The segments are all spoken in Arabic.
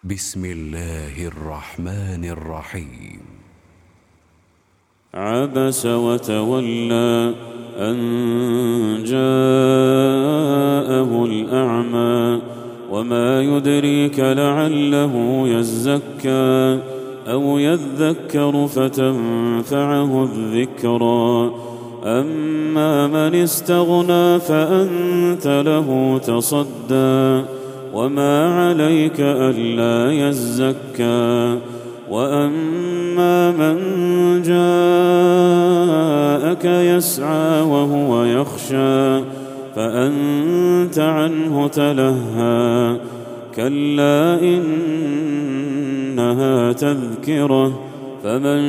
بسم الله الرحمن الرحيم. عبس وتولى أن جاءه الأعمى وما يدريك لعله يزكى أو يذكر فتنفعه الذكرى أما من استغنى فأنت له تصدى وما عليك ألا يزكى وأما من جاءك يسعى وهو يخشى فأنت عنه تلهى كلا إنها تذكرة فمن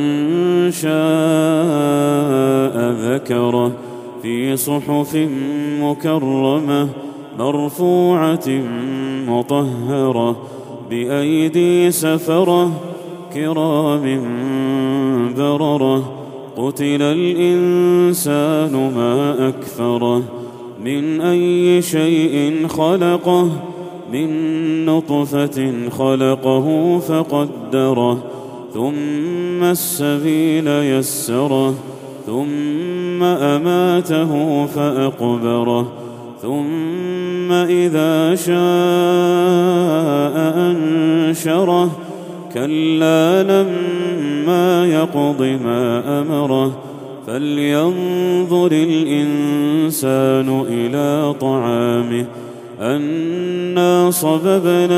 شاء ذكره في صحف مكرمة مرفوعة مطهرة بأيدي سفرة كرام بررة قتل الإنسان ما أكفره من أي شيء خلقه من نطفة خلقه فقدره ثم السبيل يسره ثم أماته فأقبره ثم إذا شاء أنشره كلا لما يقض ما أمره فلينظر الإنسان إلى طعامه أنا صببنا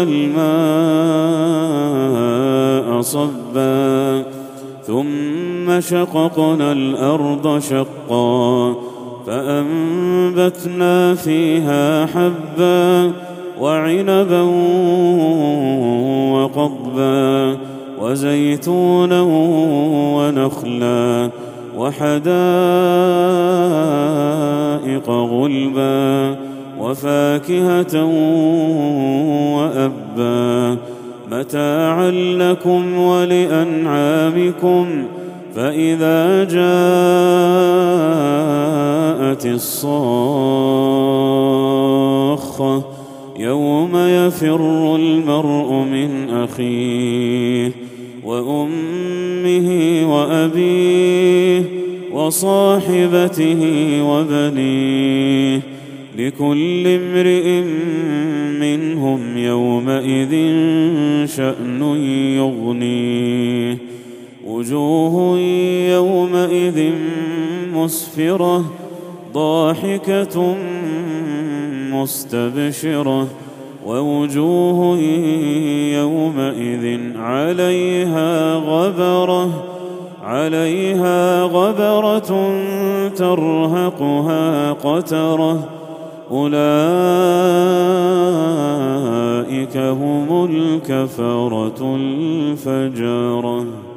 الماء صبا ثم شققنا الأرض شقا فأنبتنا فيها حبا وعنبا وقضبا وزيتونا ونخلا وحدائق غلبا وفاكهة وأبا متاعا لكم ولأنعامكم فإذا جاءت الصاخة يوم يفر المرء من أخيه وأمه وأبيه وصاحبته وبنيه لكل امرئ منهم يومئذ شأن يغنيه وجوه يومئذ مسفرة ضاحكة مستبشرة ووجوه يومئذ عليها غبرة ترهقها قترة أولئك هم الكفرة الفجرة.